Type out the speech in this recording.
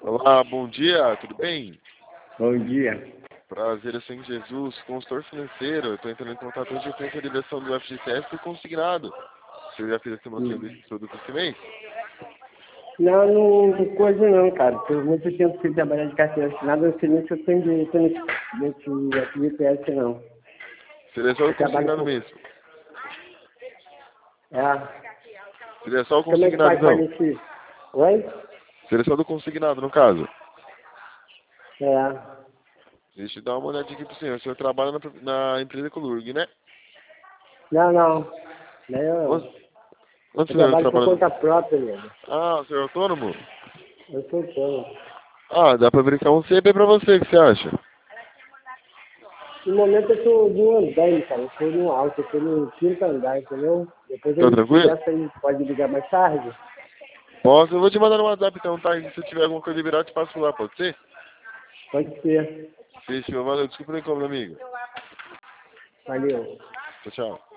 Olá, bom dia, tudo bem? Bom dia. Prazer, eu sou em Jesus, consultor financeiro. Eu estou entrando em contato hoje com a liberação do FGTS e consignado. Você já fez a estimação desse produto esse mês? Não, coisa não, cara. Por muito tempo sem trabalhar de carteira assinada, eu não sei nem se eu tenho nesse FGTS, não. Seria só o Eu trabalho consignado com... mesmo. É. Seria só o Como é que consignado, faz pra não? gente... Oi? Seria só do consignado, no caso. É. Deixa eu dar uma olhadinha aqui pro senhor. O senhor trabalha na empresa Colurg, né? Não. Eu, Onde o eu senhor trabalho por trabalha? conta própria, nego. Ah, o senhor é autônomo? Eu sou autônomo. Ah, dá pra verificar um CP pra você, o que você acha? No momento eu tô de um andar, cara. Eu tô no alto, eu tô no quinto andar, entendeu? Depois a Tá gente tranquilo? conversa aí. Pode ligar mais tarde? Posso, eu vou te mandar no WhatsApp então, tá? E se tiver alguma coisa virar, eu te passo lá, pode ser? Pode ser. Fechou, valeu. Desculpa o incômodo, amigo. Valeu. Tchau, tchau.